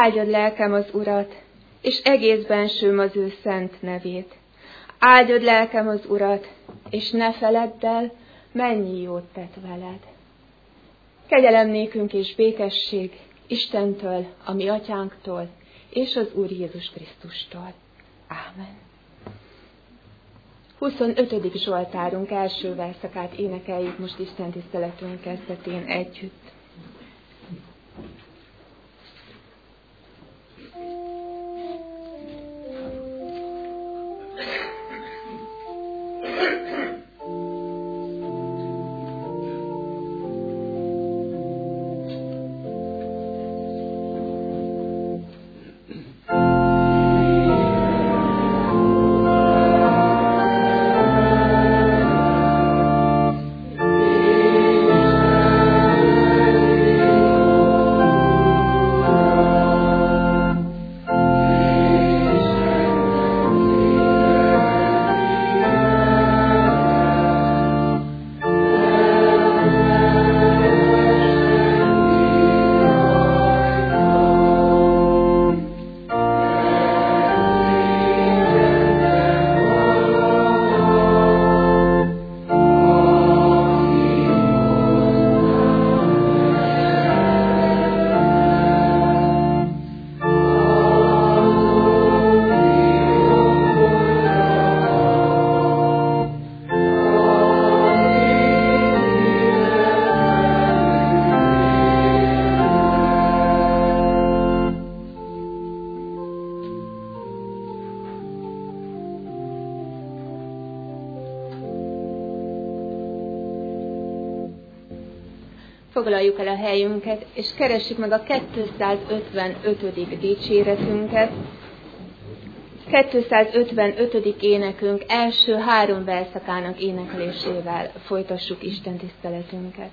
Áldjad lelkem az Urat, és egész bensőm az ő szent nevét. Áldjad lelkem az Urat, és ne feledd el, mennyi jót tett veled. Kegyelem nékünk és békesség Istentől, a mi atyánktól, és az Úr Jézus Krisztustól. Ámen. 25. Zsoltárunk első verszakát énekeljük most Isten tiszteletünk kezdetén együtt. Foglaljuk el a helyünket, és keressük meg a 255. dicséretünket. 255. énekünk első 3 verszakának éneklésével folytassuk Isten tiszteletünket.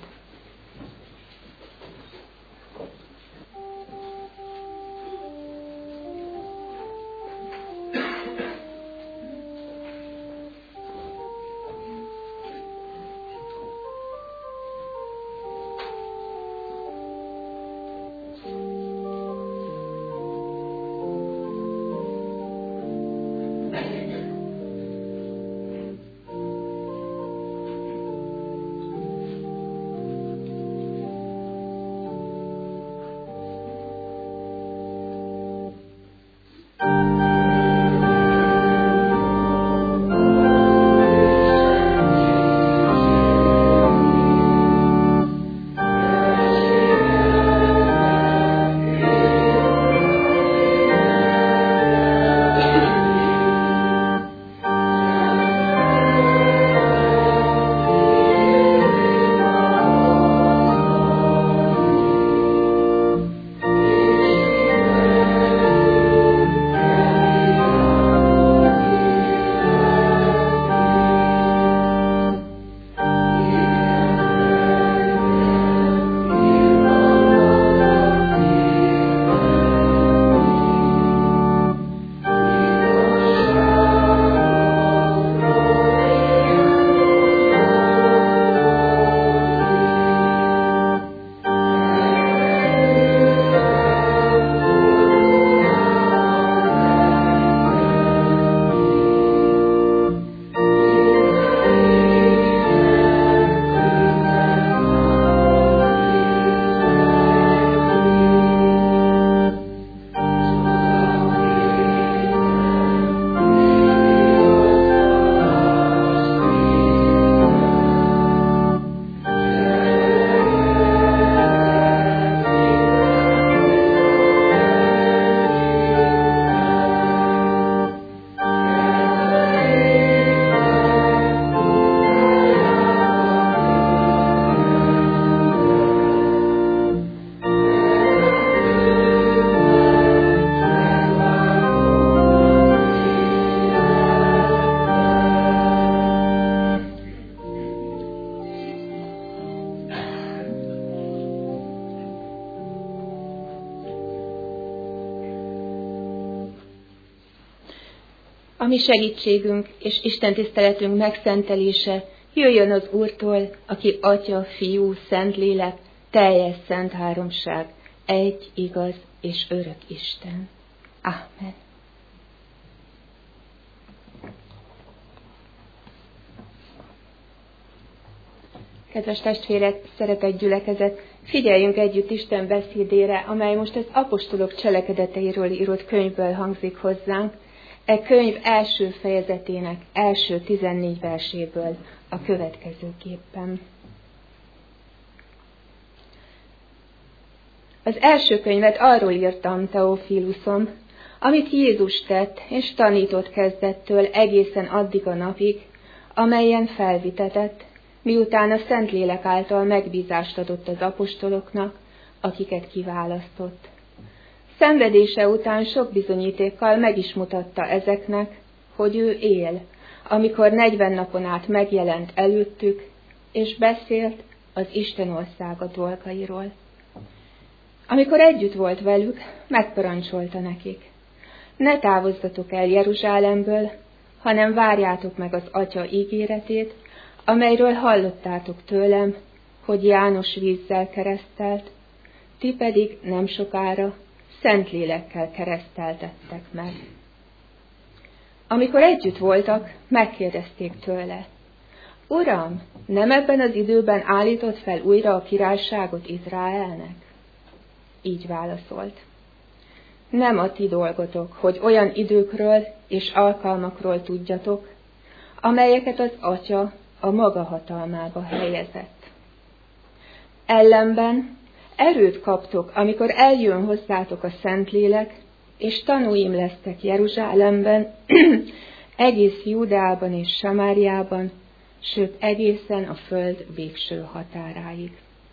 A mi segítségünk és Isten tiszteletünk megszentelése jöjjön az Úrtól, aki Atya, Fiú, Szentlélek, teljes szent háromság, egy igaz és örök Isten. Amen. Kedves testvérek, szeretett gyülekezet, figyeljünk együtt Isten beszédére, amely most az apostolok cselekedeteiről írott könyvből hangzik hozzánk, e könyv első fejezetének első 14 verséből a következőképpen. Az első könyvet arról írtam, Teofilusom, amit Jézus tett és tanított kezdettől egészen addig a napig, amelyen felvitetett, miután a Szentlélek által megbízást adott az apostoloknak, akiket kiválasztott. Szenvedése után sok bizonyítékkal meg is mutatta ezeknek, hogy ő él, amikor 40 napon át megjelent előttük, és beszélt az Isten országa dolgairól. Amikor együtt volt velük, megparancsolta nekik: ne távozzatok el Jeruzsálemből, hanem várjátok meg az Atya ígéretét, amelyről hallottátok tőlem, hogy János vízzel keresztelt, ti pedig nem sokára Szentlélekkel kereszteltettek meg. Amikor együtt voltak, megkérdezték tőle: Uram, nem ebben az időben állított fel újra a királyságot Izraelnek? Így válaszolt: nem a ti dolgotok, hogy olyan időkről és alkalmakról tudjatok, amelyeket az Atya a maga hatalmába helyezett. Ellenben erőt kaptok, amikor eljön hozzátok a Szentlélek, és tanúim lesztek Jeruzsálemben, egész Júdeában és Samáriában, sőt egészen a föld végső határáig.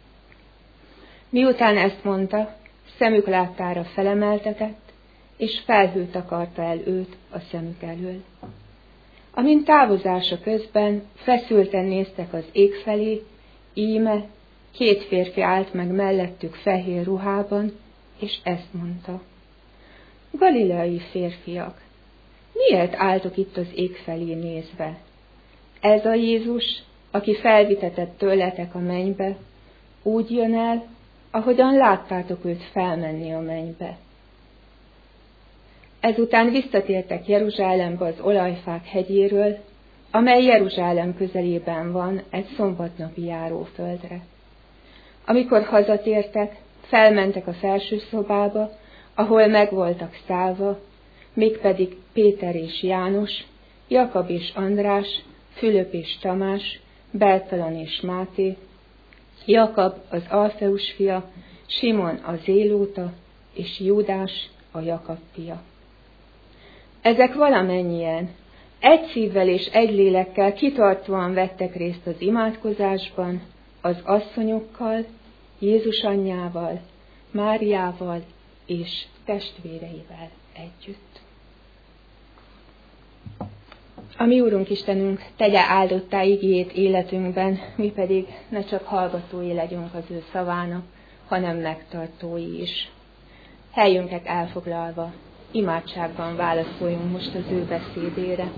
Miután ezt mondta, szemük láttára felemeltetett, és felhőt akarta el őt a szemük elől. Amint távozása közben feszülten néztek az ég felé, íme 2 férfi állt meg mellettük fehér ruhában, és ezt mondta: Galileai férfiak, miért álltok itt az ég felé nézve? Ez a Jézus, aki felvitetett tőletek a mennybe, úgy jön el, ahogyan láttátok őt felmenni a mennybe. Ezután visszatértek Jeruzsálembe az Olajfák hegyéről, amely Jeruzsálem közelében van, egy szombatnapi járóföldre. Amikor hazatértek, felmentek a felső szobába, ahol meg voltak szállva, mégpedig Péter és János, Jakab és András, Fülöp és Tamás, Bertalan és Máté, Jakab az Alfeus fia, Simon a Zélóta, és Júdás a Jakab fia. Ezek valamennyien egy szívvel és egy lélekkel kitartóan vettek részt az imádkozásban, az asszonyokkal, Jézus anyjával, Máriával és testvéreivel együtt. A mi Úrunk Istenünk tegye áldottá igéjét életünkben, mi pedig ne csak hallgatói legyünk az ő szavának, hanem megtartói is. Helyünket elfoglalva, imádságban válaszoljunk most az ő beszédére.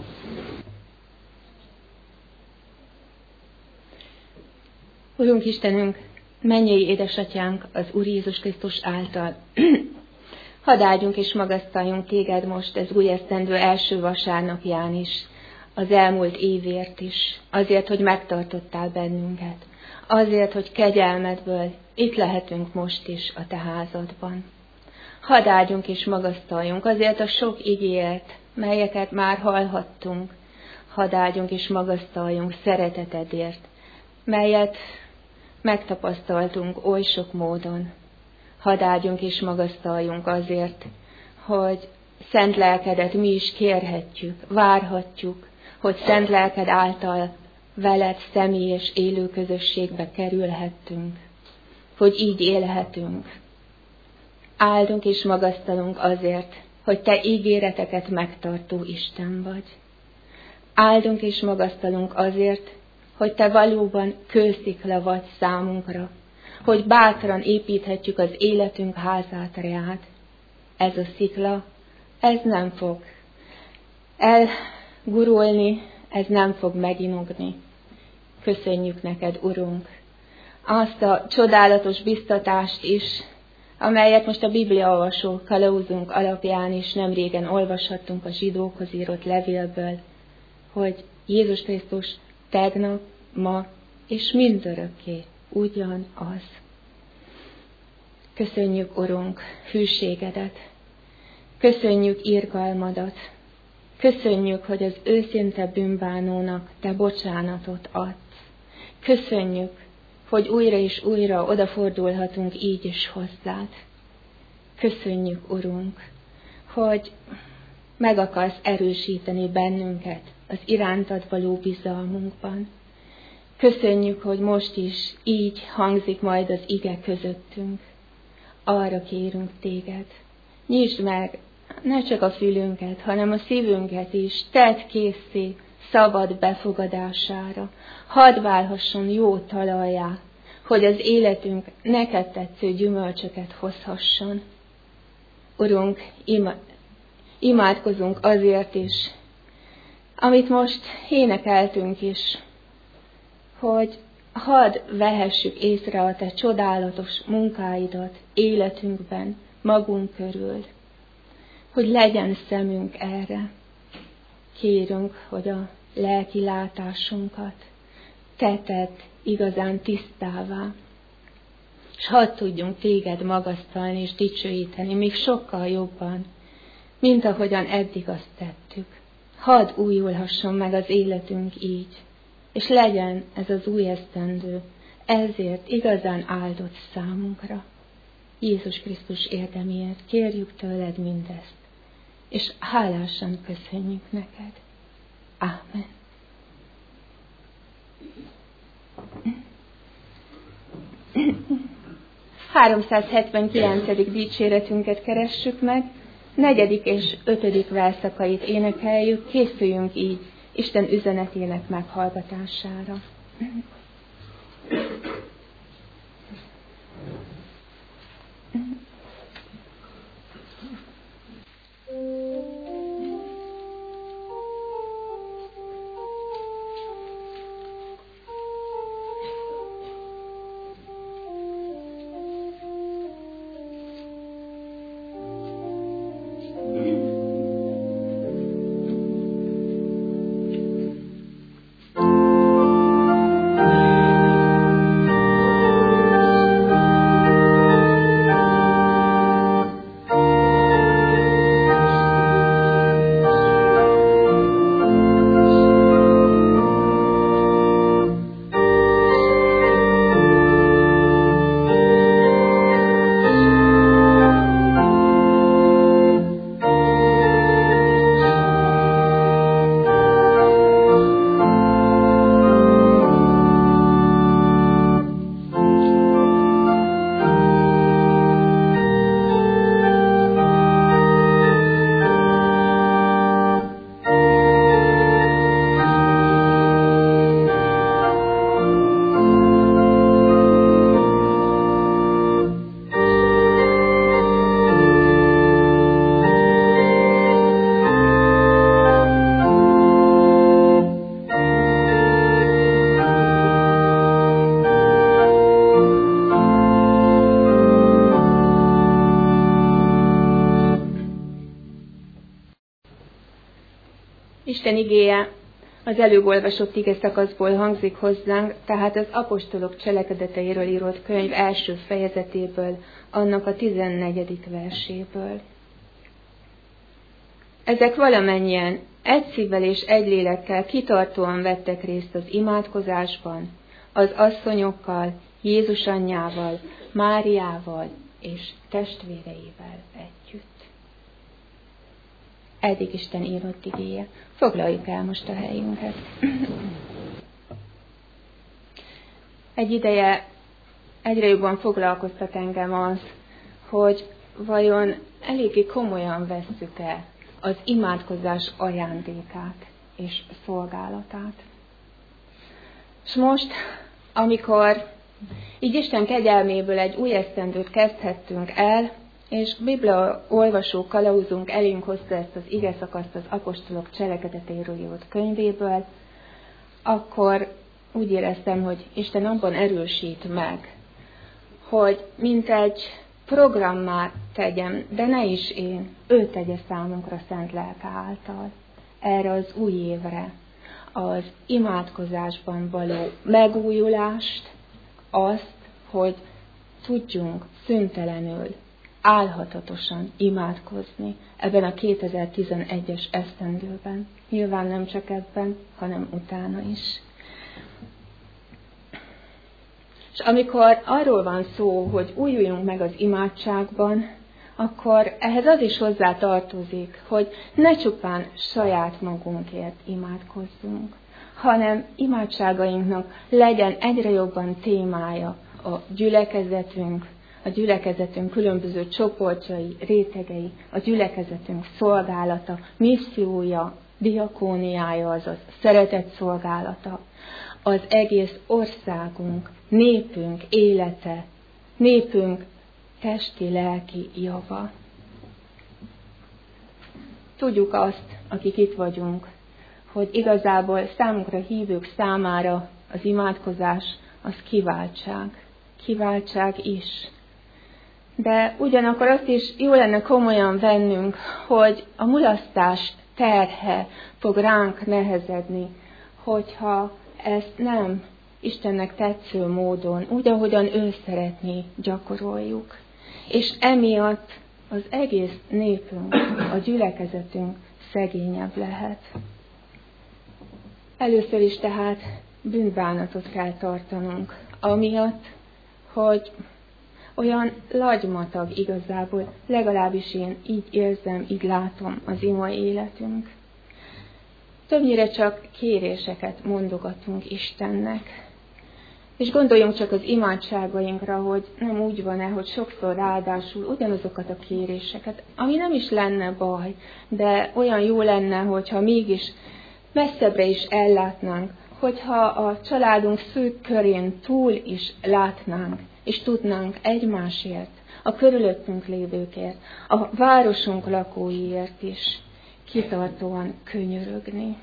Urunk Istenünk, mennyei édesatyánk az Úr Jézus Krisztus által. Hadd áldjunk és magasztaljunk téged most az új esztendő első vasárnapján is, az elmúlt évért is, azért, hogy megtartottál bennünket, azért, hogy kegyelmedből itt lehetünk most is a te házadban. Hadd áldjunk és magasztaljunk azért a sok igéért, melyeket már hallhattunk. Hadd áldjunk és magasztaljunk szeretetedért, melyet megtapasztaltunk oly sok módon. Hadd áldjunk és magasztaljunk azért, hogy szent lelkedet mi is kérhetjük, várhatjuk, hogy szent lelked által veled személyes élő közösségbe kerülhettünk, hogy így élhetünk. Áldunk és magasztalunk azért, hogy te ígéreteket megtartó Isten vagy. Áldunk és magasztalunk azért, hogy te valóban kőszikla vagy számunkra, hogy bátran építhetjük az életünk házát reád. Ez a szikla, ez nem fog elgurulni, ez nem fog meginogni. Köszönjük neked, Urunk, azt a csodálatos biztatást is, amelyet most a Bibliaolvasó kalauzunk alapján is nemrégen olvashattunk a zsidókhoz írott levélből, hogy Jézus Krisztus tegnap, ma és mindörökké ugyanaz. Köszönjük, Urunk, hűségedet, köszönjük irgalmadat, köszönjük, hogy az őszinte bűnbánónak te bocsánatot adsz. Köszönjük, hogy újra és újra odafordulhatunk így is hozzád. Köszönjük, Urunk, hogy meg akarsz erősíteni bennünket az irántad való bizalmunkban. Köszönjük, hogy most is így hangzik majd az ige közöttünk. Arra kérünk téged, nyisd meg ne csak a fülünket, hanem a szívünket is, tedd készé szabad befogadására. Hadd válhasson jó talajjá, hogy az életünk neked tetsző gyümölcsöket hozhasson. Urunk, imádkozunk azért is, amit most énekeltünk is, hogy hadd vehessük észre a te csodálatos munkáidat életünkben, magunk körül, hogy legyen szemünk erre. Kérünk, hogy a lelki látásunkat te tedd igazán tisztává, és hadd tudjunk téged magasztalni és dicsőíteni, még sokkal jobban, mint ahogyan eddig azt tettük. Hadd újulhasson meg az életünk így, és legyen ez az új esztendő ezért igazán áldott számunkra. Jézus Krisztus érdemiért kérjük tőled mindezt, és hálásan köszönjük neked. Ámen. – 379. dicséretünket keressük meg, 4. és 5. verszakait énekeljük, készüljünk így Isten üzenetének meghallgatására. Isten igéje az előbb olvasott ige szakaszból hangzik hozzánk, tehát az apostolok cselekedeteiről írott könyv első fejezetéből, annak a 14. verséből. Ezek valamennyien egy szívvel és egy lélekkel kitartóan vettek részt az imádkozásban, az asszonyokkal, Jézus anyjával, Máriával és testvéreivel együtt. Eddig Isten írott igéje. Foglaljuk el most a helyünket. Egy ideje egyre jobban foglalkoztat engem az, hogy vajon eléggé komolyan vesszük-e az imádkozás ajándékát és szolgálatát. És most, amikor így Isten kegyelméből egy új esztendőt kezdhettünk el, és Biblia olvasó kalauzunk elénk hozta ezt az ige szakaszt az apostolok cselekedeteiről írott könyvéből, akkor úgy éreztem, hogy Isten abban erősít meg, hogy mint egy programmá tegyem, de ne is én, ő tegye számunkra szent lelke által. Erre az új évre, az imádkozásban való megújulást, azt, hogy tudjunk szüntelenül, álhatatosan imádkozni ebben a 2011-es esztendőben. Nyilván nem csak ebben, hanem utána is. És amikor arról van szó, hogy újuljunk meg az imádságban, akkor ehhez az is hozzá tartozik, hogy ne csupán saját magunkért imádkozzunk, hanem imádságainknak legyen egyre jobban témája a gyülekezetünk különböző csoportjai, rétegei, a gyülekezetünk szolgálata, missziója, diakóniája, azaz szeretet szolgálata, az egész országunk, népünk élete, népünk testi-lelki java. Tudjuk azt, akik itt vagyunk, hogy igazából számunkra hívők számára az imádkozás az kiváltság is. De ugyanakkor azt is jó lenne komolyan vennünk, hogy a mulasztás terhe fog ránk nehezedni, hogyha ezt nem Istennek tetsző módon, úgy, ahogyan ő szeretné, gyakoroljuk. És emiatt az egész népünk, a gyülekezetünk szegényebb lehet. Először is tehát bűnbánatot kell tartanunk, amiatt, hogy olyan lagymatag igazából, legalábbis én így érzem, így látom az ima életünk. Többnyire csak kéréseket mondogatunk Istennek. És gondoljunk csak az imádságainkra, hogy nem úgy van-e, hogy sokszor ráadásul ugyanazokat a kéréseket, ami nem is lenne baj, de olyan jó lenne, hogyha mégis messzebbre is ellátnánk, hogyha a családunk szűk körén túl is látnánk, és tudnánk egymásért, a körülöttünk lévőkért, a városunk lakóiért is kitartóan könyörögni.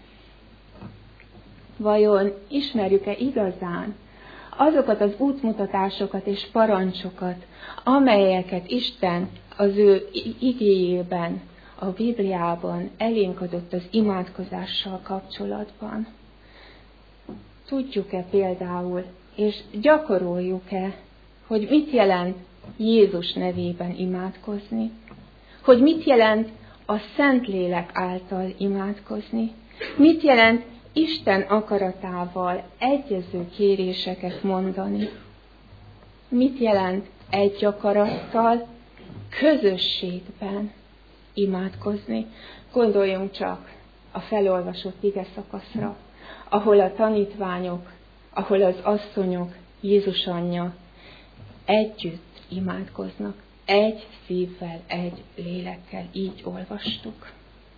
Vajon ismerjük-e igazán azokat az útmutatásokat és parancsokat, amelyeket Isten az ő igéjében, a Bibliában elénk adott az imádkozással kapcsolatban? Tudjuk-e például, és gyakoroljuk-e, hogy mit jelent Jézus nevében imádkozni? Hogy mit jelent a Szentlélek által imádkozni? Mit jelent Isten akaratával egyező kéréseket mondani? Mit jelent egy akarattal, közösségben imádkozni? Gondoljunk csak a felolvasott ige szakaszra, ahol a tanítványok, ahol az asszonyok, Jézus anyja együtt imádkoznak, egy szívvel, egy lélekkel, így olvastuk.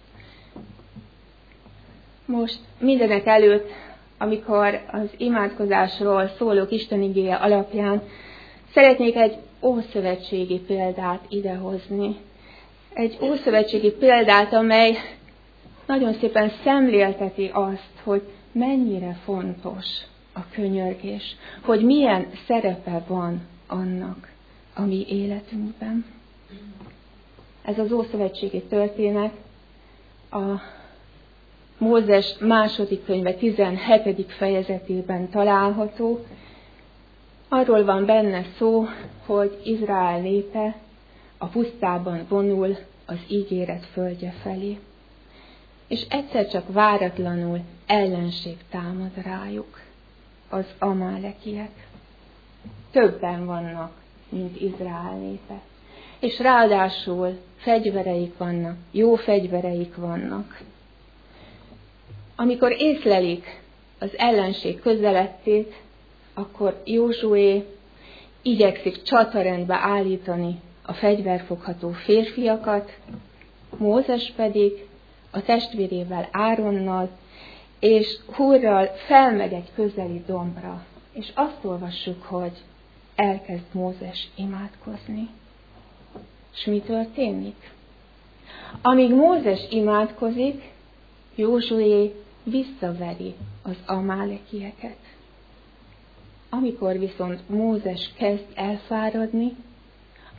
Most mindenek előtt, amikor az imádkozásról szólok Isten igéje alapján, szeretnék egy ószövetségi példát idehozni. Egy ószövetségi példát, amely nagyon szépen szemlélteti azt, hogy mennyire fontos a könyörgés, hogy milyen szerepe van annak a mi életünkben. Ez az ószövetségi történet a Mózes második könyve 17. fejezetében található. Arról van benne szó, hogy Izrael népe a pusztában vonul az ígéret földje felé. És egyszer csak váratlanul ellenség támad rájuk, az amálekiek. Többen vannak, mint Izrael népe. És ráadásul fegyvereik vannak, jó fegyvereik vannak. Amikor észlelik az ellenség közelettét, akkor Józsué igyekszik csatarendbe állítani a fegyverfogható férfiakat, Mózes pedig a testvérével Áronnal és Húrral felmegy egy közeli dombra, és azt olvassuk, hogy elkezd Mózes imádkozni. És mi történik? Amíg Mózes imádkozik, Józsué visszaveri az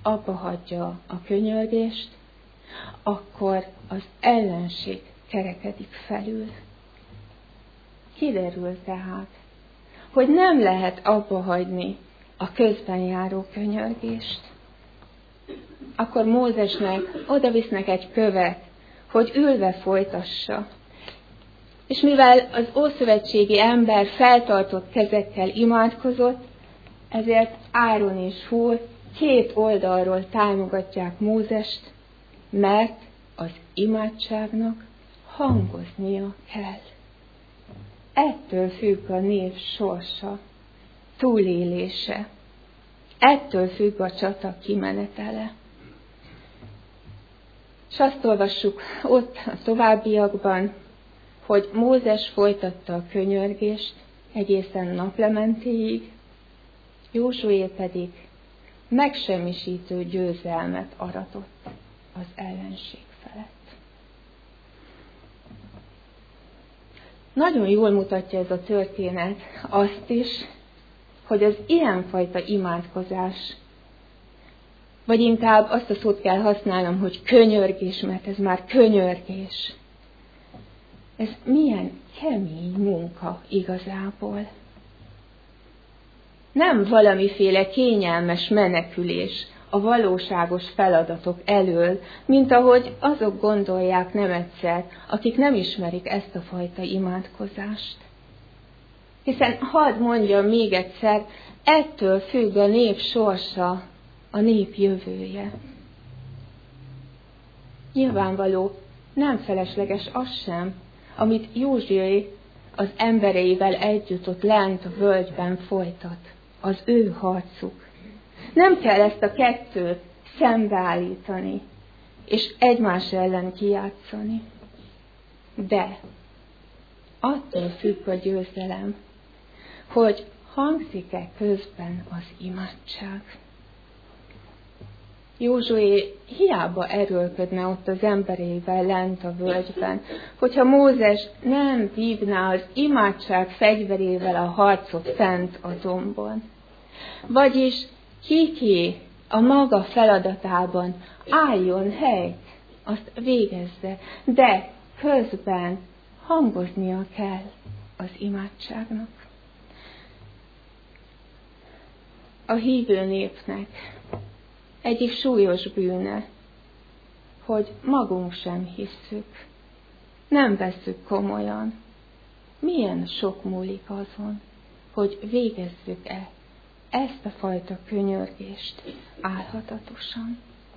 abba hagyja a könyörgést, akkor az ellenség kerekedik felül. Kiderül tehát, hogy nem lehet abba hagyni a közben járó könyörgést. Akkor Mózesnek odavisznek egy követ, hogy ülve folytassa. És mivel az ószövetségi ember feltartott kezekkel imádkozott, ezért Áron és Húr két oldalról támogatják Mózest, mert az imádságnak hangoznia kell. Ettől függ a nép sorsa, túlélése. Ettől függ a csata kimenetele. És azt olvassuk ott a továbbiakban, hogy Mózes folytatta a könyörgést egészen naplementéig, Józsué pedig megsemmisítő győzelmet aratott az ellenség felett. Nagyon jól mutatja ez a történet azt is, hogy az ilyenfajta imádkozás, vagy inkább azt a szót kell használnom, hogy könyörgés, mert ez már könyörgés. Ez milyen kemény munka igazából. Nem valamiféle kényelmes menekülés a valóságos feladatok elől, mint ahogy azok gondolják nem egyszer, akik nem ismerik ezt a fajta imádkozást. Hiszen hadd mondjam még egyszer, ettől függ a nép sorsa, a nép jövője. Nyilvánvaló, nem felesleges az sem, amit Józsué az embereivel együtt ott lent a völgyben folytat, az ő harcuk. Nem kell ezt a kettőt szembeállítani, és egymás ellen kijátszani. De attól függ a győzelem, hogy hangzik-e közben az imádság. Józsué hiába erőlködne ott az embereivel lent a völgyben, hogyha Mózes nem vívná az imádság fegyverével a harcot fent a dombon. Vagyis ki a maga feladatában álljon helyt, azt végezze, de közben hangoznia kell az imádságnak. A hívő népnek egyik súlyos bűne, hogy magunk sem hisszük, nem vesszük komolyan. Milyen sok múlik azon, hogy végezzük-e ezt a fajta könyörgést álhatatosan.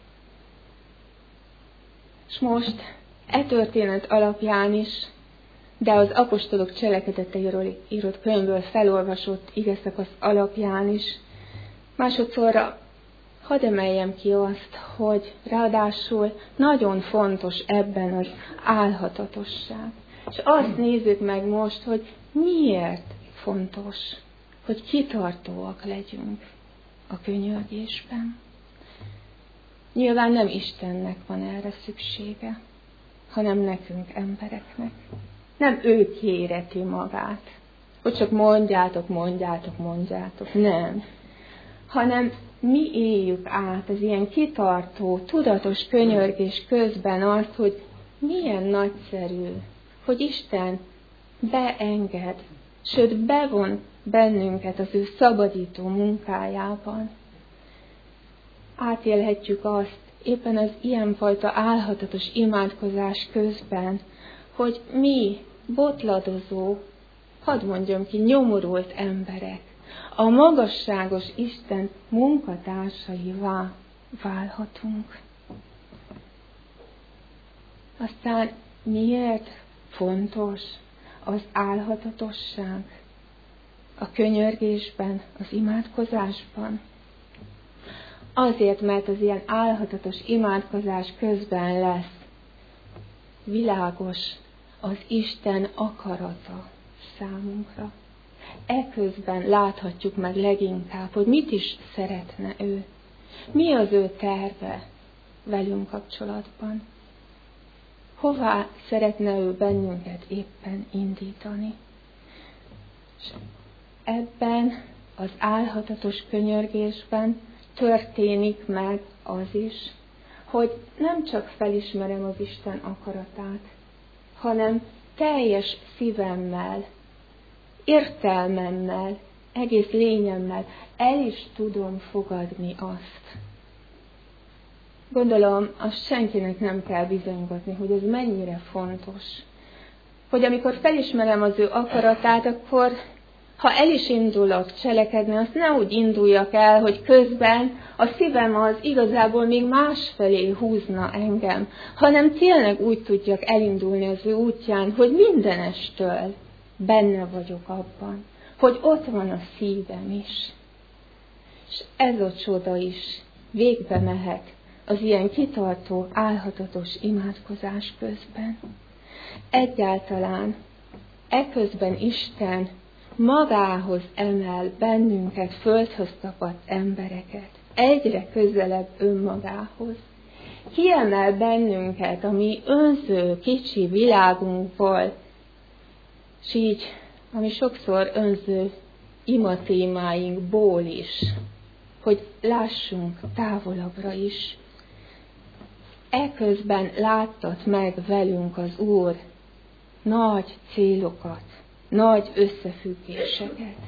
És most történet alapján is, de az apostolok cselekedeteiről írott könyvből felolvasott igeszakasz alapján is, másodszorra hadd emeljem ki azt, hogy ráadásul nagyon fontos ebben az álhatatosság. És azt nézzük meg most, hogy miért fontos, hogy kitartóak legyünk a könyörgésben. Nyilván nem Istennek van erre szüksége, hanem nekünk, embereknek. Nem ő kéreti magát, hogy csak mondjátok, nem. Hanem mi éljük át az ilyen kitartó, tudatos könyörgés közben azt, hogy milyen nagyszerű, hogy Isten beenged, sőt bevon bennünket az ő szabadító munkájában. Átélhetjük azt éppen az ilyenfajta álhatatos imádkozás közben, hogy mi botladozó, hadd mondjam ki, nyomorult emberek, a magasságos Isten munkatársaivá válhatunk. Aztán miért fontos az álhatatosság a könyörgésben, az imádkozásban? Azért, mert az ilyen álhatatos imádkozás közben lesz világos az Isten akarata számunkra. Eközben láthatjuk meg leginkább, hogy mit is szeretne ő. Mi az ő terve velünk kapcsolatban. Hová szeretne ő bennünket éppen indítani. És ebben az álhatatos könyörgésben történik meg az is, hogy nem csak felismerem az Isten akaratát, hanem teljes szívemmel, értelmemmel, egész lényemmel el is tudom fogadni azt. Gondolom, azt senkinek nem kell bizonygatni, hogy ez mennyire fontos. Hogy amikor felismerem az ő akaratát, akkor ha el is indulok cselekedni, azt ne úgy induljak el, hogy közben a szívem az igazából még másfelé húzna engem, hanem tényleg úgy tudjak elindulni az ő útján, hogy mindenestől benne vagyok abban, hogy ott van a szívem is. És ez a csoda is, végbe mehet az ilyen kitartó, álhatatos imádkozás közben. Egyáltalán eközben Isten magához emel bennünket, földhöz tapadt embereket, egyre közelebb önmagához. Kiemel bennünket a mi önző, kicsi világunkból, s így, ami sokszor önző imatémáinkból is, hogy lássunk távolabbra is. Eközben láttat meg velünk az Úr nagy célokat, nagy összefüggéseket.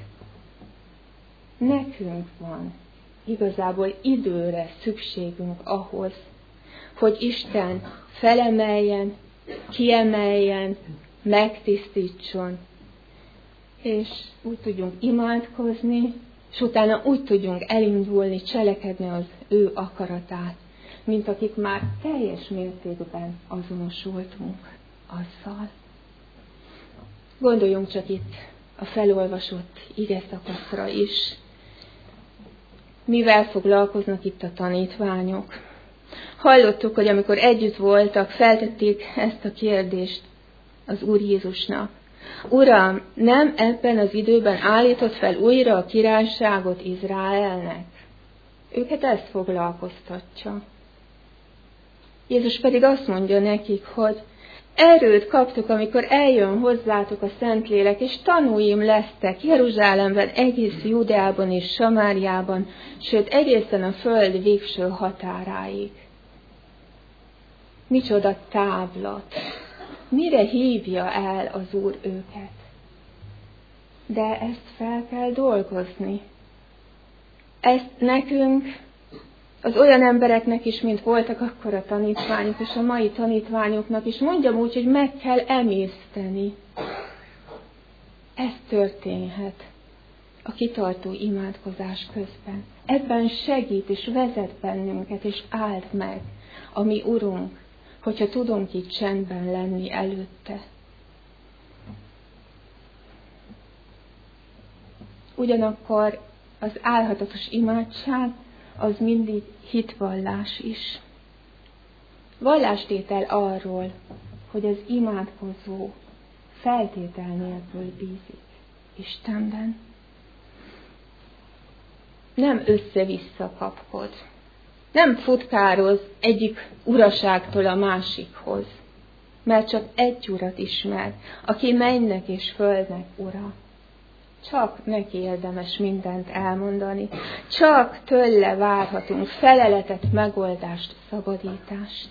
Nekünk van igazából időre szükségünk ahhoz, hogy Isten felemeljen, kiemeljen, megtisztítson, és úgy tudjunk imádkozni, és utána úgy tudjunk elindulni, cselekedni az ő akaratát, mint akik már teljes mértékben azonosultunk azzal. Gondoljunk csak itt a felolvasott igeszakaszra is. Mivel foglalkoznak itt a tanítványok? Hallottuk, hogy amikor együtt voltak, feltették ezt a kérdést az Úr Jézusnak. Uram, nem ebben az időben állított fel újra a királyságot Izraelnek? Őket ezt foglalkoztatja. Jézus pedig azt mondja nekik, hogy erőt kaptuk, amikor eljön hozzátok a Szentlélek, és tanúim lesztek Jeruzsálemben, egész Judeában és Samáriában, sőt egészen a föld végső határáig. Micsoda távlat! Mire hívja el az Úr őket? De ezt fel kell dolgozni. Ezt nekünk, az olyan embereknek is, mint voltak akkor a tanítványok, és a mai tanítványoknak is, mondjam úgy, hogy meg kell emészteni. Ez történhet a kitartó imádkozás közben. Ebben segít és vezet bennünket, és áld meg a mi Urunk, hogyha tudunk itt csendben lenni előtte. Ugyanakkor az álhatatos imádság az mindig hitvallás is. Vallástétel arról, hogy az imádkozó feltétel nélkül bízik Istenben. Nem össze-vissza kapkod. Nem futkároz egyik uraságtól a másikhoz, mert csak egy urat ismer, aki mennynek és földnek ura. Csak neki érdemes mindent elmondani, csak tőle várhatunk feleletet, megoldást, szabadítást.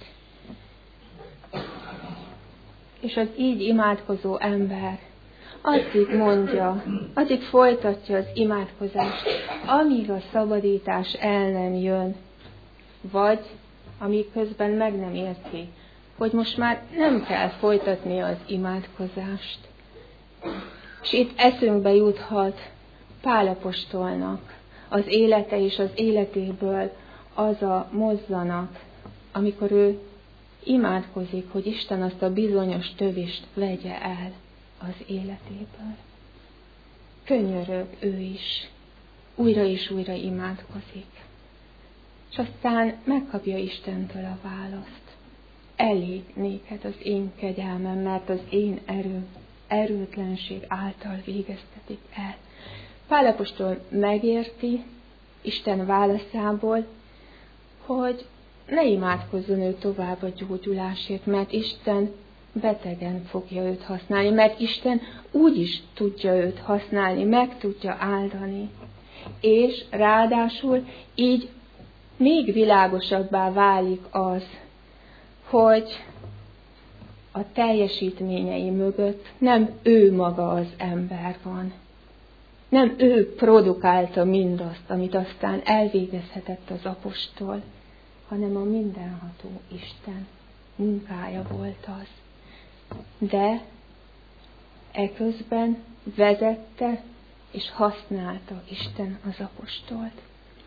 És az így imádkozó ember addig mondja, addig folytatja az imádkozást, amíg a szabadítás el nem jön, vagy amíg közben meg nem érti, hogy most már nem kell folytatni az imádkozást. És itt eszünkbe juthat Pál apostolnak az élete és az életéből az a mozzanat, amikor ő imádkozik, hogy Isten azt a bizonyos tövést vegye el az életéből. Könyörög ő is, újra és újra imádkozik. És aztán megkapja Istentől a választ. Elég néked az én kegyelmem, mert az én erőtlenség által végeztetik el. Pál apostol megérti Isten válaszából, hogy ne imádkozzon ő tovább a gyógyulásért, mert Isten betegen fogja őt használni, mert Isten úgy is tudja őt használni, meg tudja áldani. És ráadásul így még világosabbá válik az, hogy a teljesítményei mögött nem ő maga az ember van. Nem ő produkálta mindazt, amit aztán elvégezhetett az apostol, hanem a mindenható Isten munkája volt az. De eközben vezette és használta Isten az apostolt.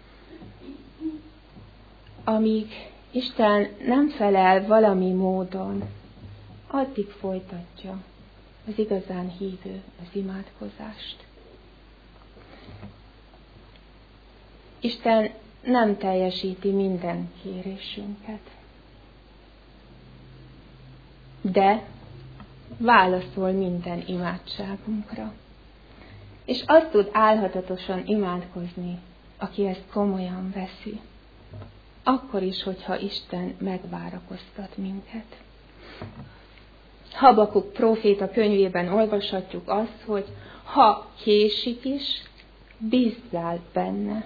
Amíg Isten nem felel valami módon, addig folytatja az igazán hívő az imádkozást. Isten nem teljesíti minden kérésünket, de válaszol minden imádságunkra. És azt tud álhatatosan imádkozni, aki ezt komolyan veszi. Akkor is, hogyha Isten megvárakoztat minket. Habakuk próféta könyvében olvashatjuk azt, hogy ha késik is, bízzál benne.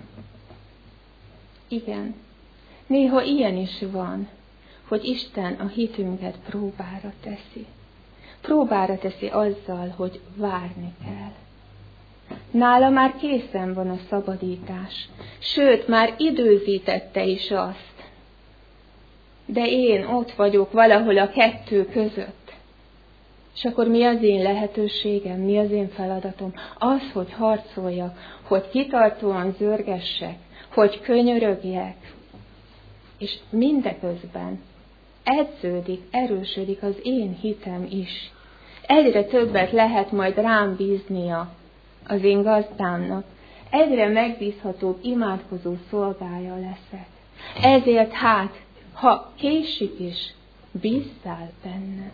Igen, néha ilyen is van, hogy Isten a hitünket próbára teszi. Próbára teszi azzal, hogy várni kell. Nála már készen van a szabadítás, sőt, már időzítette is azt. De én ott vagyok valahol a kettő között. És akkor mi az én lehetőségem, mi az én feladatom? Az, hogy harcoljak, hogy kitartóan zörgessek, hogy könyörögjek. És mindeközben edződik, erősödik az én hitem is. Egyre többet lehet majd rám bíznia az én gazdámnak. Egyre megbízhatóbb imádkozó szolgája leszek. Ezért hát, ha késik is, bízzál benne.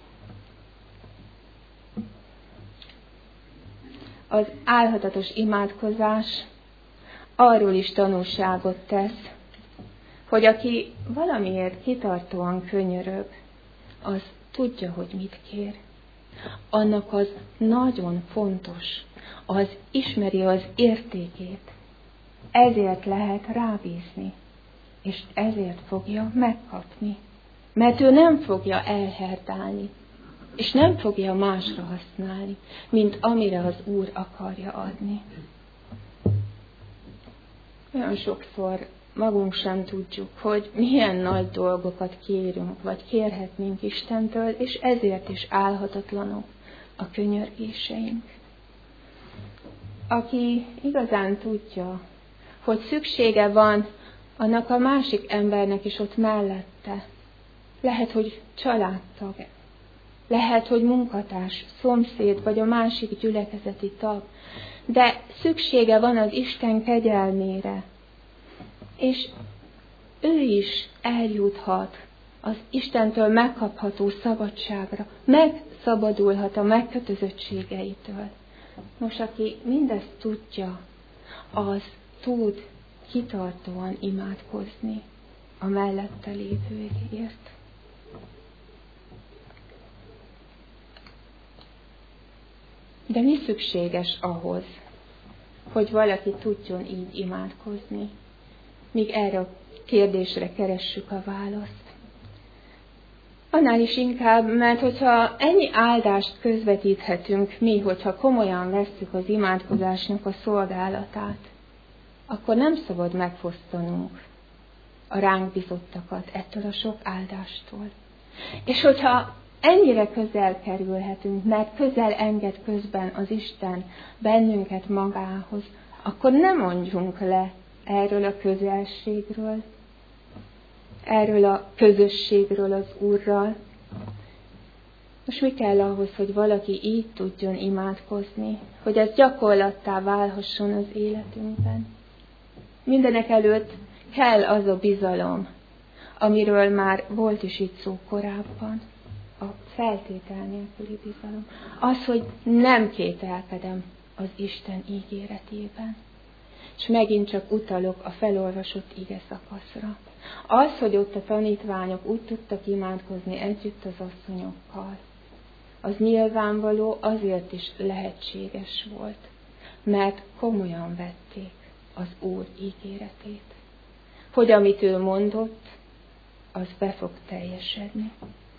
Az álhatatos imádkozás arról is tanúságot tesz, hogy aki valamiért kitartóan könyörög, az tudja, hogy mit kér. Annak az nagyon fontos, az ismeri az értékét. Ezért lehet rábízni, és ezért fogja megkapni. Mert ő nem fogja elherdálni, és nem fogja másra használni, mint amire az Úr akarja adni. Olyan sokszor magunk sem tudjuk, hogy milyen nagy dolgokat kérünk, vagy kérhetnénk Istentől, és ezért is álhatatlanok a könyörgéseink. Aki igazán tudja, hogy szüksége van annak a másik embernek is ott mellette, lehet, hogy családtag, lehet, hogy munkatárs, szomszéd, vagy a másik gyülekezeti tag, de szüksége van az Isten kegyelmére, és ő is eljuthat az Istentől megkapható szabadságra, megszabadulhat a megkötözöttségeitől. Most, aki mindezt tudja, az tud kitartóan imádkozni a mellette lévőért. De mi szükséges ahhoz, hogy valaki tudjon így imádkozni, míg erre a kérdésre keressük a választ? Annál is inkább, mert hogyha ennyi áldást közvetíthetünk mi, hogyha komolyan vesszük az imádkozásnak a szolgálatát, akkor nem szabad megfosztanunk a ránk bizottakat ettől a sok áldástól. És hogyha ennyire közel kerülhetünk, mert közel enged közben az Isten bennünket magához, akkor ne mondjunk le erről a közelségről, erről a közösségről az Úrral. Most mi kell ahhoz, hogy valaki így tudjon imádkozni, hogy ez gyakorlattá válhasson az életünkben? Mindenek előtt kell az a bizalom, amiről már volt is itt szó korábban, a feltétel nélküli bizalom. Az, hogy nem kételkedem az Isten ígéretében. És megint csak utalok a felolvasott ige szakaszra. Az, hogy ott a tanítványok úgy tudtak imádkozni együtt az asszonyokkal, az nyilvánvaló azért is lehetséges volt, mert komolyan vették az Úr ígéretét. hogy amit ő mondott, az be fog teljesedni.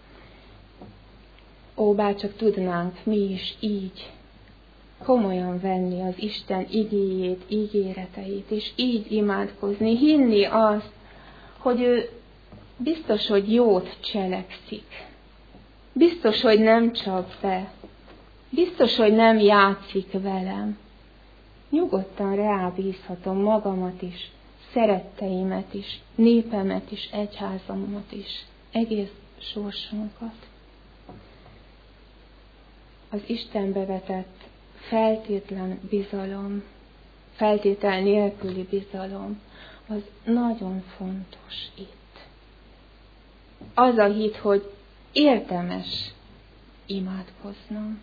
Ó, bárcsak tudnánk mi is így komolyan venni az Isten igéjét, ígéreteit, és így imádkozni, hinni azt, hogy ő biztos, hogy jót cselekszik. Biztos, hogy nem csap be. Biztos, hogy nem játszik velem. Nyugodtan rábízhatom magamat is, szeretteimet is, népemet is, egyházamat is, egész sorsunkat. Az Istenbe vetett feltétlen bizalom, feltétel nélküli bizalom, az nagyon fontos itt. Az a hit, hogy érdemes imádkoznom.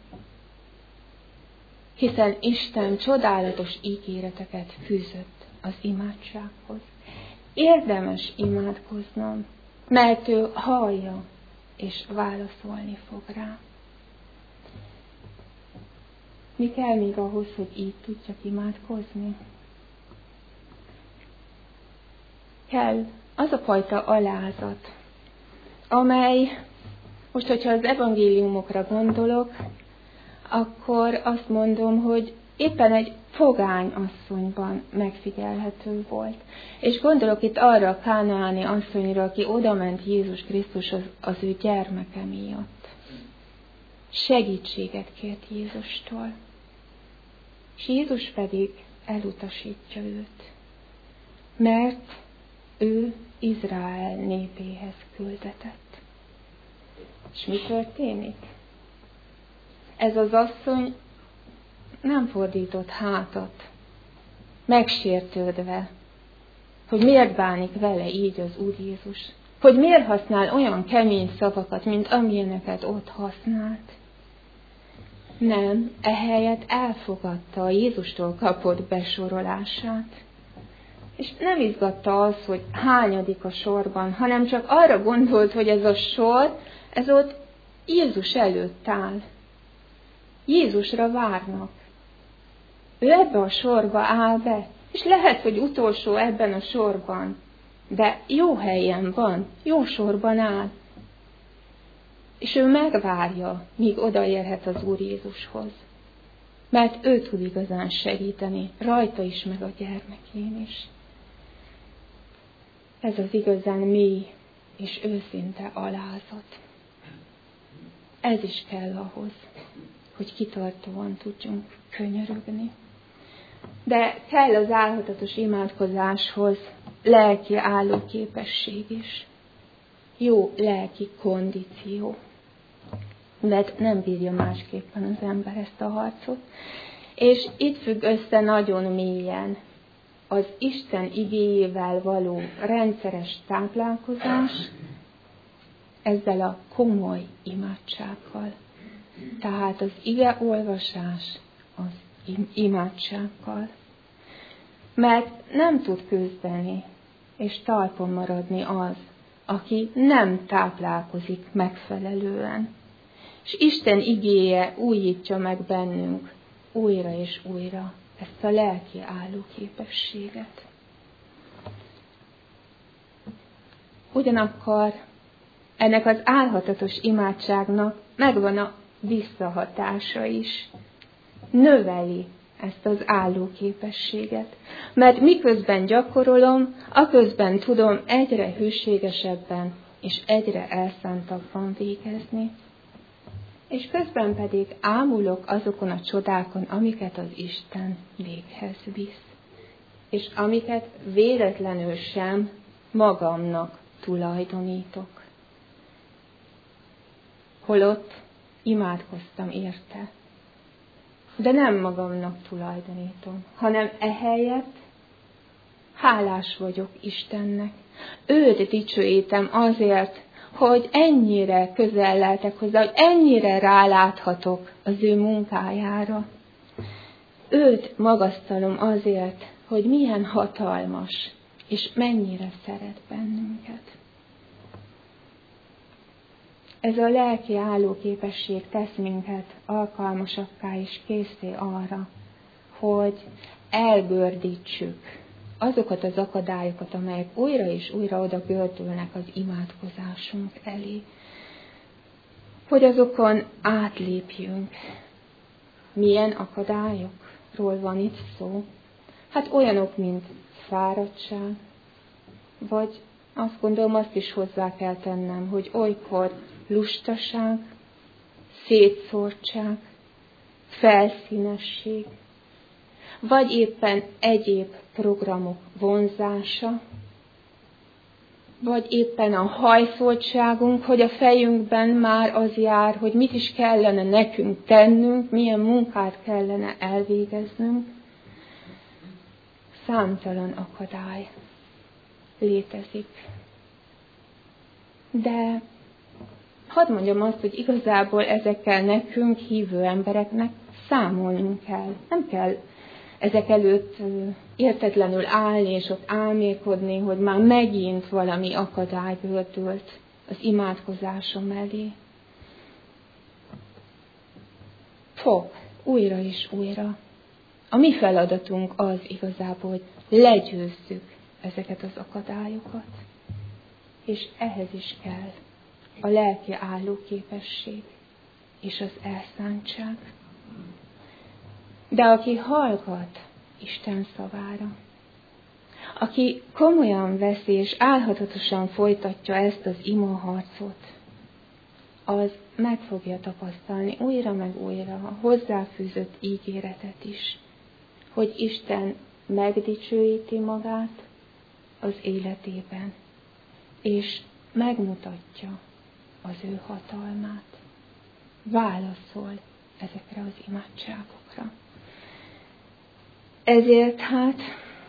Hiszen Isten csodálatos ígéreteket fűzött az imádsághoz. Érdemes imádkoznom, mert ő hallja és válaszolni fog rá. Mi kell még ahhoz, hogy így tudjak imádkozni? Kell az a fajta alázat, amely, most hogyha az evangéliumokra gondolok, akkor azt mondom, hogy éppen egy pogány asszonyban megfigyelhető volt. És gondolok itt arra a kánaáni asszonyra, aki odament Jézus Krisztushoz az ő gyermeke miatt. Segítséget kért Jézustól. És Jézus pedig elutasítja őt, mert ő Izrael népéhez küldetett. És mi történik? Ez az asszony nem fordított hátat, megsértődve, hogy miért bánik vele így az Úr Jézus, hogy miért használ olyan kemény szavakat, mint amilyeneket ott használt. Nem, ehelyett elfogadta a Jézustól kapott besorolását. És nem izgatta az, hogy hányadik a sorban, hanem csak arra gondolt, hogy ez a sor, ez ott Jézus előtt áll. Jézusra várnak. Ő ebbe a sorba áll be, és lehet, hogy utolsó ebben a sorban, de jó helyen van, jó sorban áll. És ő megvárja, míg odaérhet az Úr Jézushoz. Mert ő tud igazán segíteni, rajta is, meg a gyermekén is. Ez az igazán mély és őszinte alázat. Ez is kell ahhoz, hogy kitartóan tudjunk könyörögni. De kell az álhatatos imádkozáshoz lelki állóképesség is. Jó lelki kondíció. Mert nem bírja másképpen az ember ezt a harcot. És itt függ össze nagyon mélyen az Isten igéjével való rendszeres táplálkozás ezzel a komoly imádsággal. Tehát az ige olvasás az imádsággal. Mert nem tud küzdeni és talpon maradni az, aki nem táplálkozik megfelelően. És Isten igéje újítja meg bennünk újra és újra ezt a lelki állóképességet. Ugyanakkor ennek az álhatatos imádságnak megvan a visszahatása is. Növeli ezt az állóképességet. Mert miközben gyakorolom, aközben tudom egyre hűségesebben és egyre elszántabban végezni. És közben pedig ámulok azokon a csodákon, amiket az Isten véghez visz. És amiket véletlenül sem magamnak tulajdonítok. Holott imádkoztam érte. De nem magamnak tulajdonítom, hanem ehelyett hálás vagyok Istennek. Őt dicsőítem azért, hogy ennyire közel leltek hozzá, hogy ennyire ráláthatok az ő munkájára. Őt magasztalom azért, hogy milyen hatalmas, és mennyire szeret bennünket. Ez a lelki állóképesség tesz minket alkalmasakká és készé arra, hogy elgördítsük azokat az akadályokat, amelyek újra és újra oda gördülnek az imádkozásunk elé. Hogy azokon átlépjünk. Milyen akadályokról van itt szó? Hát olyanok, mint fáradtság, vagy azt gondolom, azt is hozzá kell tennem, hogy olykor lustaság, szétszórtság, felszínesség, vagy éppen egyéb programok vonzása, vagy éppen a hajszoltságunk, hogy a fejünkben már az jár, hogy mit is kellene nekünk tennünk, milyen munkát kellene elvégeznünk. Számtalan akadály létezik. De hadd mondjam azt, hogy igazából ezekkel nekünk, hívő embereknek számolnunk kell. Nem kell ezek előtt értetlenül állni és ott álmélkodni, hogy már megint valami akadály gördült az imádkozásom elé. Fog, újra és újra. A mi feladatunk az igazából, hogy legyőzzük ezeket az akadályokat. És ehhez is kell a lelki állóképesség és az elszántság. De aki hallgat Isten szavára, aki komolyan veszi és álhatatosan folytatja ezt az imaharcot, az meg fogja tapasztalni újra meg újra a hozzáfűzött ígéretet is, hogy Isten megdicsőíti magát az életében, és megmutatja az ő hatalmát. Válaszol ezekre az imádságokra. Ezért hát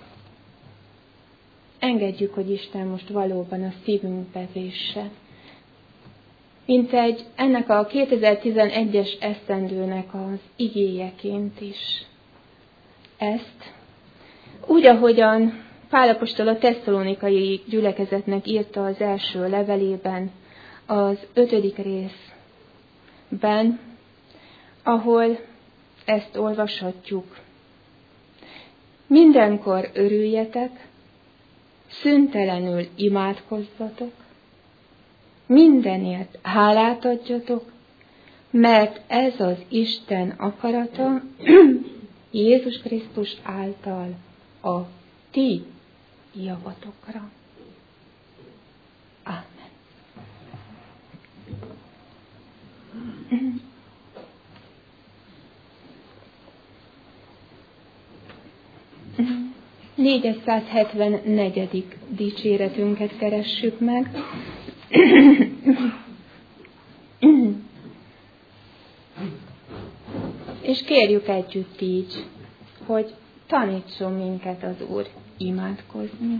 engedjük, hogy Isten most valóban a szívünkbe vésse. Mintegy ennek a 2011-es esztendőnek az igéjeként is. Ezt úgy, ahogyan Pál apostol a tesszalonikai gyülekezetnek írta az első levelében, az 5. részben, ahol ezt olvashatjuk. Mindenkor örüljetek, szüntelenül imádkozzatok, mindenért hálát adjatok, mert ez az Isten akarata Jézus Krisztus által a ti javatokra. Ámen. 474. dicséretünket keressük meg. És kérjük együtt így, hogy tanítson minket az Úr imádkozni.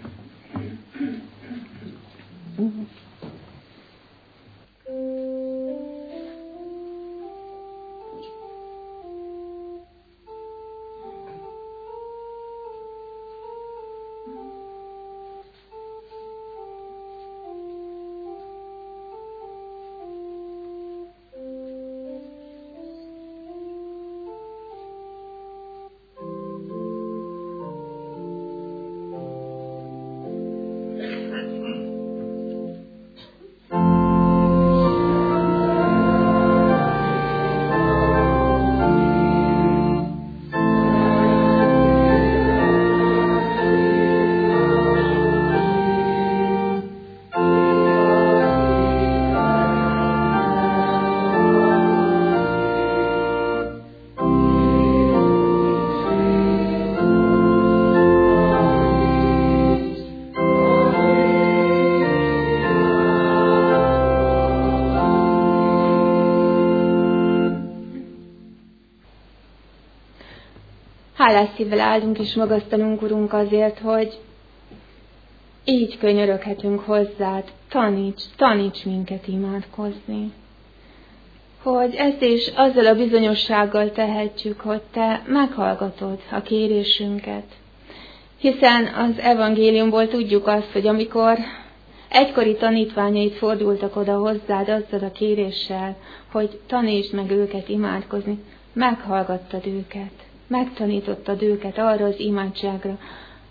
Hálás szívvel állunk és magasztalunk, Urunk, azért, hogy így könyöröghetünk hozzád, taníts minket imádkozni. Hogy ezt is azzal a bizonyossággal tehetjük, hogy te meghallgatod a kérésünket. Hiszen az evangéliumból tudjuk azt, hogy amikor egykori tanítványaid fordultak oda hozzád azzal a kéréssel, hogy tanítsd meg őket imádkozni, meghallgattad őket. Megtanítottad őket arra az imádságra,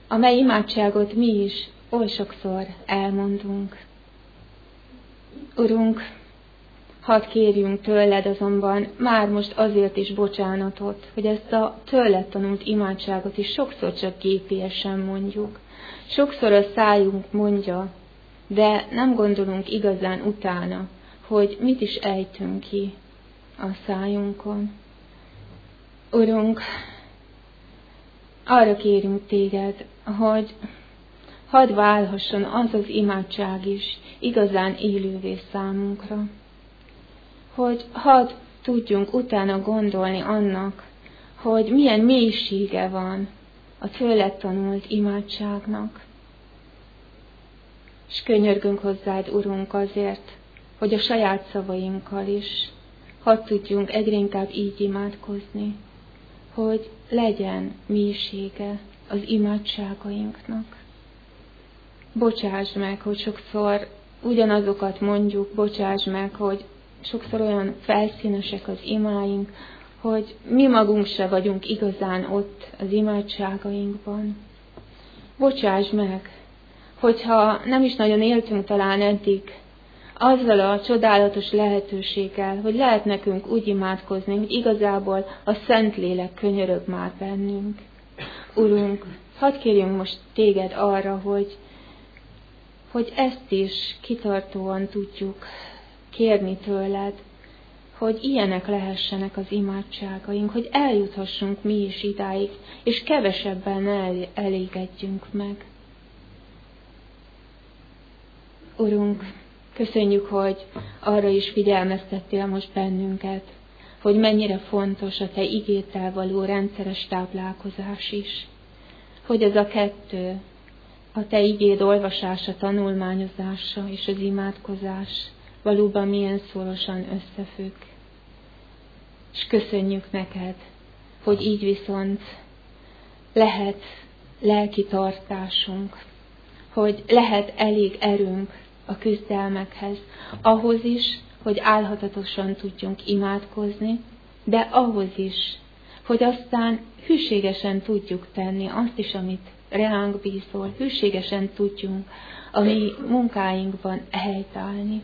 amely imádságot mi is oly sokszor elmondunk. Urunk, hadd kérjünk tőled azonban már most azért is bocsánatot, hogy ezt a tőled tanult imádságot is sokszor csak gépiesen mondjuk. Sokszor a szájunk mondja, de nem gondolunk igazán utána, hogy mit is ejtünk ki a szájunkon. Urunk, arra kérünk téged, hogy hadd válhasson az az imádság is igazán élővé számunkra. Hogy hadd tudjunk utána gondolni annak, hogy milyen mélysége van a tőled tanult imádságnak. És könyörgünk hozzád, Urunk, azért, hogy a saját szavainkkal is hadd tudjunk egyre inkább így imádkozni, hogy legyen mélysége az imádságainknak. Bocsásd meg, hogy sokszor ugyanazokat mondjuk, bocsásd meg, hogy sokszor olyan felszínesek az imáink, hogy mi magunk se vagyunk igazán ott az imádságainkban. Bocsáss meg, hogyha nem is nagyon éltünk talán eddig azzal a csodálatos lehetőséggel, hogy lehet nekünk úgy imádkozni, hogy igazából a Szentlélek könyörög már bennünk. Urunk, hadd kérjünk most téged arra, hogy ezt is kitartóan tudjuk kérni tőled, hogy ilyenek lehessenek az imádságaink, hogy eljuthassunk mi is idáig, és kevesebben ne elégedjünk meg. Urunk, köszönjük, hogy arra is figyelmeztettél most bennünket, hogy mennyire fontos a te igéddel való rendszeres táplálkozás is. Hogy ez a kettő, a te igéd olvasása, tanulmányozása és az imádkozás valóban milyen szorosan összefügg. És köszönjük neked, hogy így viszont lehet lelki tartásunk, hogy lehet elég erőnk a küzdelmekhez, ahhoz is, hogy álhatatosan tudjunk imádkozni, de ahhoz is, hogy aztán hűségesen tudjuk tenni azt is, amit ránk bízol, hűségesen tudjunk a mi munkáinkban helytállni.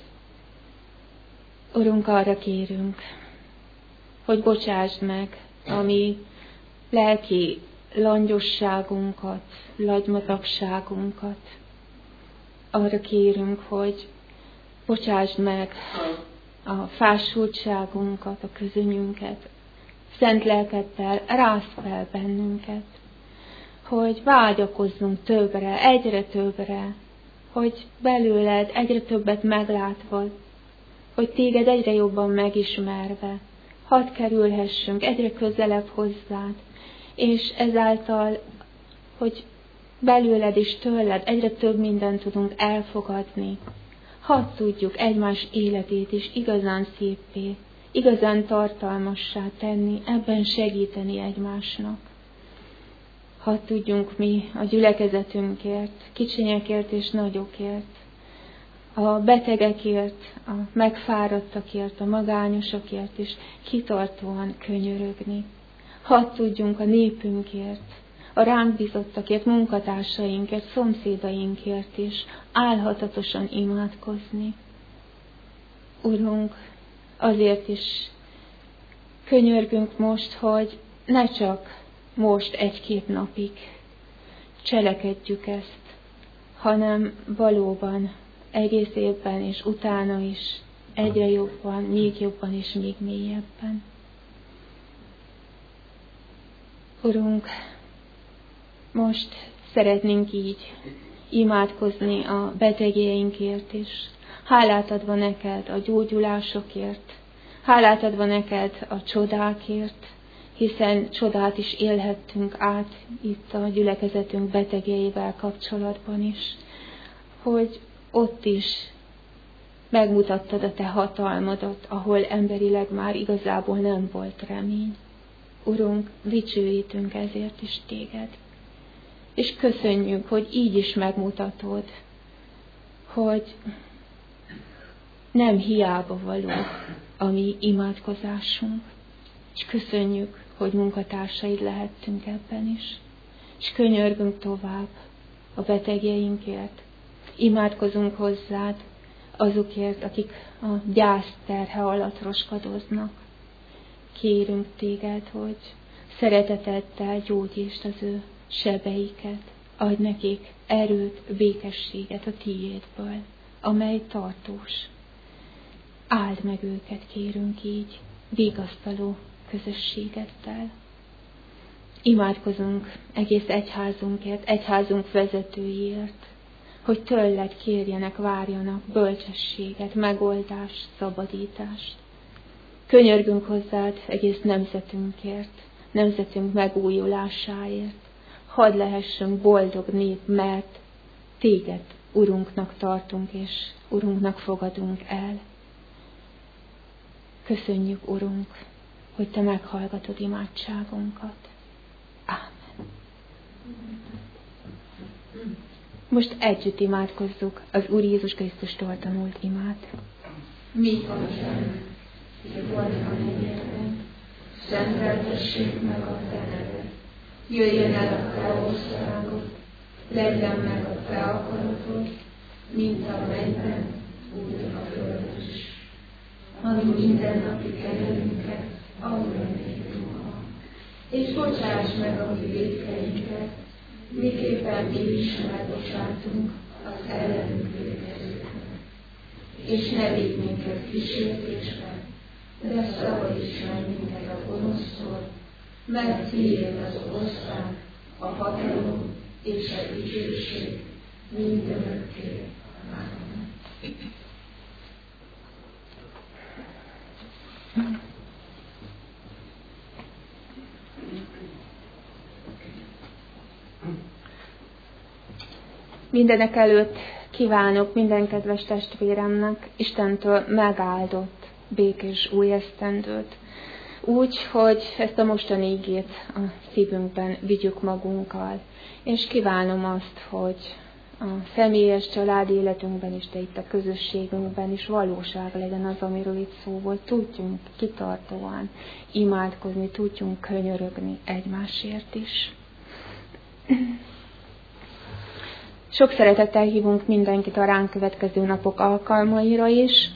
Urunk, arra kérünk, hogy bocsásd meg a mi lelki langyosságunkat, lagymatagságunkat. Arra kérünk, hogy bocsásd meg a fásultságunkat, a közönyünket, szent lelkeddel rász fel bennünket, hogy vágyakozzunk többre, egyre többre, hogy belőled egyre többet meglátva, hogy téged egyre jobban megismerve, hadd kerülhessünk egyre közelebb hozzád, és ezáltal, hogy belőled és tőled egyre több mindent tudunk elfogadni, hadd tudjuk egymás életét is igazán széppé, igazán tartalmassá tenni, ebben segíteni egymásnak. Hadd tudjunk mi a gyülekezetünkért, kicsinyekért és nagyokért, a betegekért, a megfáradtakért, a magányosokért is kitartóan könyörögni. Hadd tudjunk a népünkért, a ránk bízottakért, munkatársainkért, szomszédainkért is álhatatosan imádkozni. Urunk, azért is könyörgünk most, hogy ne csak most egy-két napig cselekedjük ezt, hanem valóban egész évben és utána is egyre jobban, még jobban és még mélyebben. Urunk, most szeretnénk így imádkozni a betegeinkért is, hálát adva neked a gyógyulásokért, hálát adva neked a csodákért, hiszen csodát is élhettünk át itt a gyülekezetünk betegeivel kapcsolatban is, hogy ott is megmutattad a te hatalmadat, ahol emberileg már igazából nem volt remény. Urunk, dicsőítünk ezért is téged. És köszönjük, hogy így is megmutatod, hogy nem hiába való a mi imádkozásunk. És köszönjük, hogy munkatársaid lehettünk ebben is. és könyörgünk tovább a betegjeinkért. Imádkozunk hozzád azokért, akik a gyász terhe alatt roskadoznak. Kérünk téged, hogy szereteteddel gyógyítsd az ő sebeiket, adj nekik erőt, békességet a tiédből, amely tartós. Áld meg őket, kérünk így, vigasztaló közösségeddel. Imádkozunk egész egyházunkért, egyházunk vezetőiért, hogy tőled kérjenek, várjanak bölcsességet, megoldást, szabadítást. Könyörgünk hozzád egész nemzetünkért, nemzetünk megújulásáért. Hadd lehessünk boldog nép, mert téged Urunknak tartunk, és Urunknak fogadunk el. Köszönjük, Urunk, hogy te meghallgatod imádságunkat. Ámen. Most együtt imádkozzuk az Úr Jézus Krisztustól tanult imát. Mi Atyánk, ki vagy a mennyekben, szenteltessék meg a te neved. Jöjjön el a te országod, legyen meg a te akaratod, mint a mennyben, úgy a földön is. Add mindennapi kenyerünket, add meg nékünk ma, és bocsáss meg a mi vétkeinket, miképpen mi is megbocsátunk az ellenünk vétkezőknek. És ne vigy minket kísértésbe, de szabadíts meg minket a gonosztól, mert tiéd az ország, a hatalom és a dicsőség mindörökké. Ámen. Mindenek előtt kívánok minden kedves testvéremnek Istentől megáldott, békés új esztendőt. Úgy, hogy ezt a mostani igét a szívünkben vigyük magunkkal. És kívánom azt, hogy a személyes családi életünkben is, de itt a közösségünkben is valóság legyen az, amiről itt szó volt. Tudjunk kitartóan imádkozni, tudjunk könyörögni egymásért is. Sok szeretettel hívunk mindenkit a ránk következő napok alkalmaira is.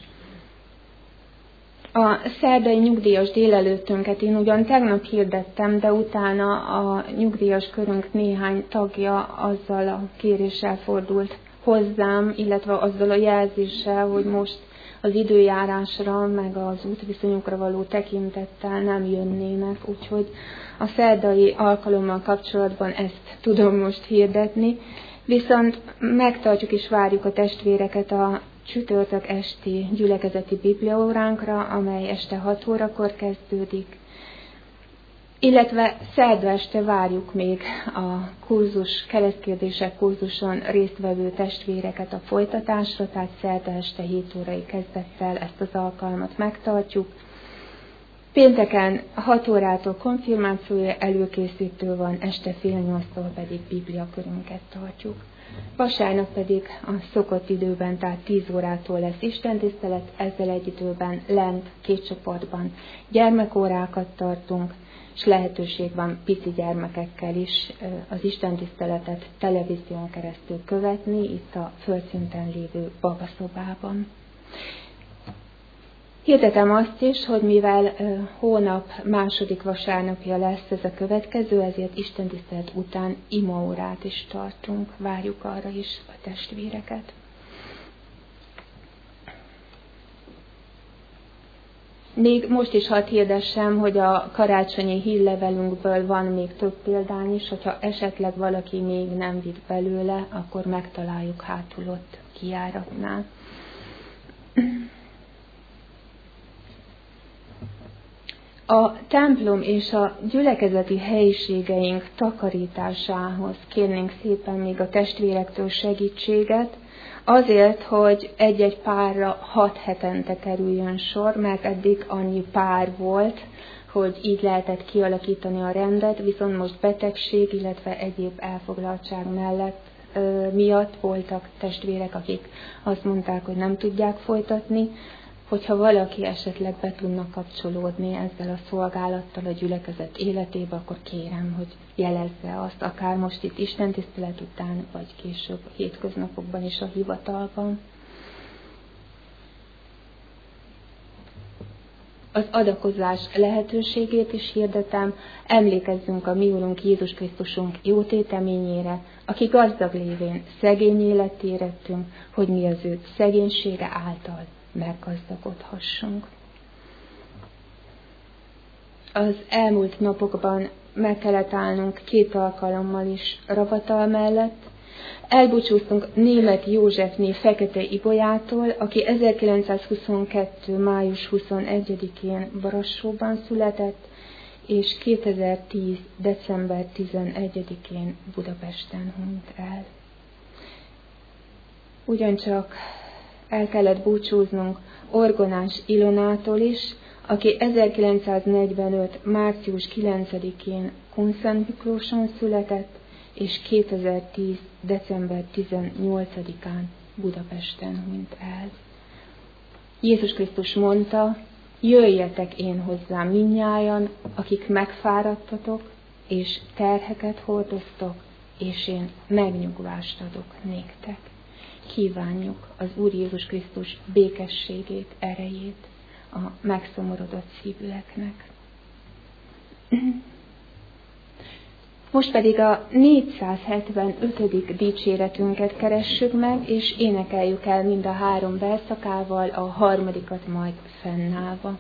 A szerdai nyugdíjas délelőttünket én ugyan tegnap hirdettem, de utána a nyugdíjas körünk néhány tagja azzal a kéréssel fordult hozzám, illetve azzal a jelzéssel, hogy most az időjárásra, meg az útviszonyukra való tekintettel nem jönnének, úgyhogy a szerdai alkalommal kapcsolatban ezt tudom most hirdetni. Viszont megtartjuk és várjuk a testvéreket a csütörtök esti gyülekezeti bibliaóránkra, amely este 6 órakor kezdődik. Illetve szerda este várjuk még a keresztkérdések kurzuson résztvevő testvéreket a folytatásra, tehát szerda este 7 órai kezdettel ezt az alkalmat megtartjuk. Pénteken 6 órától konfirmációja előkészítő van, este fél 8-tól pedig bibliakörünket tartjuk. Vasárnap pedig a szokott időben, tehát 10 órától lesz istentisztelet, ezzel egy időben lent 2 csoportban gyermekórákat tartunk, és lehetőség van pici gyermekekkel is az istentiszteletet televízión keresztül követni, itt a földszinten lévő babaszobában. Hirdetem azt is, hogy mivel hónap második vasárnapja lesz ez a következő, ezért istentisztelet után imaórát is tartunk, várjuk arra is a testvéreket. Még most is hadd hirdessem, hogy a karácsonyi hírlevelünkből van még több példány is, hogyha esetleg valaki még nem vitt belőle, akkor megtaláljuk hátul ott kijáratnál. A templom és a gyülekezeti helyiségeink takarításához kérnénk szépen még a testvérektől segítséget, azért, hogy egy-egy párra 6 hetente kerüljön sor, mert eddig annyi pár volt, hogy így lehetett kialakítani a rendet, viszont most betegség, illetve egyéb elfoglaltság miatt voltak testvérek, akik azt mondták, hogy nem tudják folytatni hogyha valaki esetleg be tudna kapcsolódni ezzel a szolgálattal a gyülekezet életébe, akkor kérem, hogy jelezze azt, akár most itt istentisztelet után, vagy később a hétköznapokban is a hivatalban. Az adakozás lehetőségét is hirdetem, emlékezzünk a mi Úrunk Jézus Krisztusunk jótéteményére, aki gazdag lévén szegény életté érettünk, hogy mi az ő szegénysége által meggazdagodhassunk. Az elmúlt napokban meg kellett állnunk 2 alkalommal is ravatal mellett. Elbúcsúztunk Németh Józsefné Fekete Ibolyától, aki 1922. május 21-én Brassóban született, és 2010. december 11-én Budapesten hunyt el. Ugyancsak el kellett búcsúznunk Orgonás Ilonától is, aki 1945. március 9-én Kunszent Miklóson született, és 2010. december 18-án Budapesten hunyt el. Jézus Krisztus mondta, jöjjetek én hozzám mindnyájan, akik megfáradtatok, és terheket hordoztok, és én megnyugvást adok néktek. Kívánjuk az Úr Jézus Krisztus békességét, erejét a megszomorodott szívűeknek. Most pedig a 475. dicséretünket keressük meg, és énekeljük el mind a 3 verszakával, a harmadikat majd fennállva.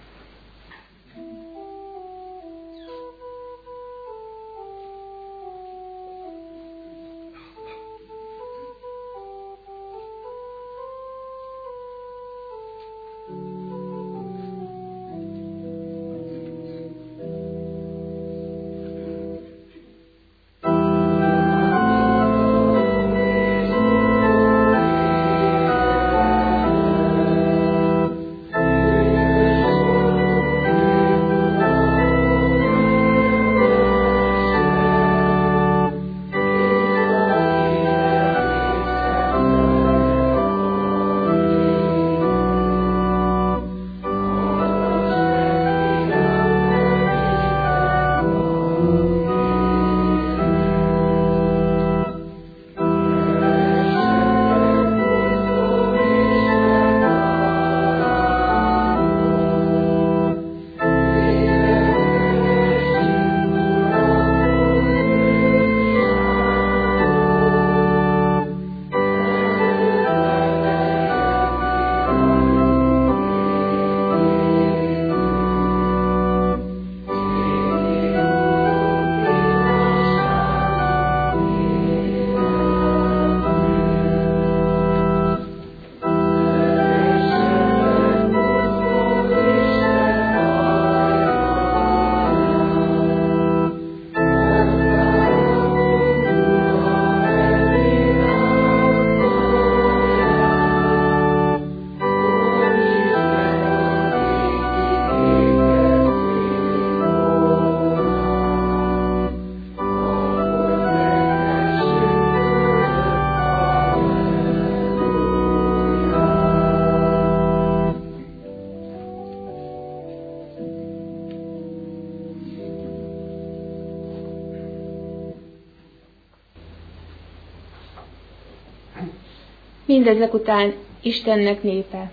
Mindezek után Istennek népe,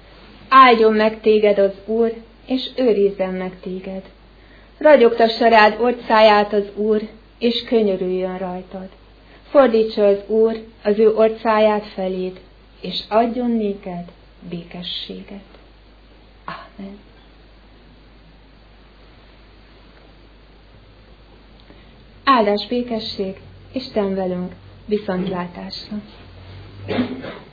áldjon meg téged az Úr, és őrizzen meg téged. Ragyogtassa rád orcáját az Úr, és könyörüljön rajtad. Fordítsa az Úr az ő orcáját feléd, és adjon néked békességet. Ámen. Áldás, békesség, Isten velünk, viszontlátásra.